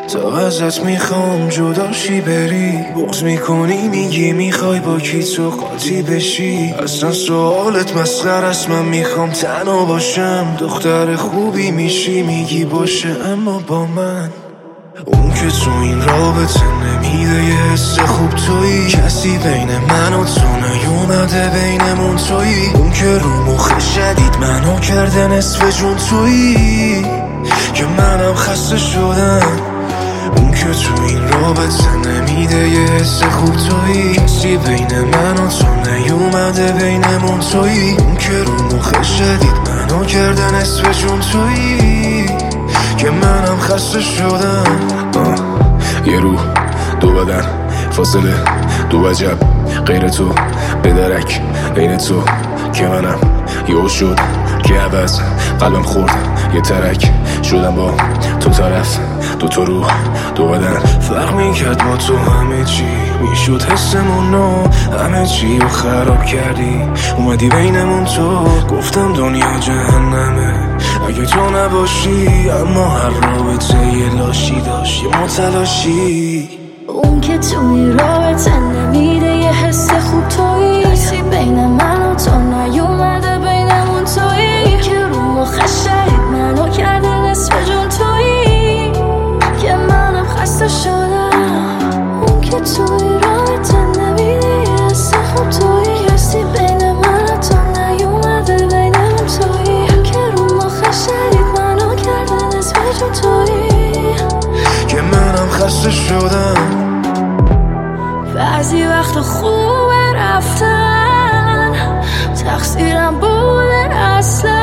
تا ازت میخوام جداشی بری، بغض میکنی میگی میخوای با کی تو قاطی بشی. اصلا سوالت مسخره است، من میخوام تنها باشم. دختر خوبی میشی میگی باشه اما با من. اون که تو این رابطه نمیده یه حس خوب تویی، کسی بین من و تو نیومده بینمون تویی. اون که رو مخ شدید منو کرده نصف جون تویی، که منم خسته شدم. اون که تو این رابطه نمیده یه حس خوب تویی، کسی بین من و تو نیومده بینمون تویی. اون که رو مخ شدید منو کرده نصف جون تویی، که منم خسته شدم. یه روح دو بدن فاصله دو وجب، غیر تو بدرک عین تو که منم یهو شد که عوض قلبم خورد یه ترک شدم با تو طرف دو تا روح دو بدن. فرق میکرد با تو همه چی میشد حسمون و همه چی رو خراب کردی. اومدی بینمون تو گفتم دنیا جهنمه اگه تو نباشی، اما هر رابطه یه لاشی داشت یه متلاشی. اون که توی رابطه نمیده یه حس خوب تویی، کسی بین من و تو نیومده بینمون تویی. که رو مخ شدید منو کرده نصف جون تویی، که منم خسته شدم. اون که توی رابطه نمیده یه حس خوب تویی، کسی بین من و تو نیومده بینمون تویی. که رو مخ شدید منو کرده نصف جون تویی، که منم خسته شدم. بعضی وقت خوبه رفتن، تقصیرم بوده اصلا.